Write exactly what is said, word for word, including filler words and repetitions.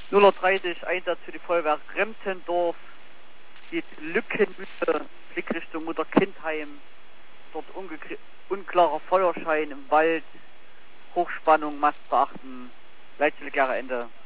null Uhr dreißig, Einsatz für die Feuerwehr Remptendorf, geht Lückenmühle, Blickrichtung Mutter-Kindheim, dort unklarer Feuerschein im Wald, Hochspannung, Mast beachten, Leitstelle Gera Ende.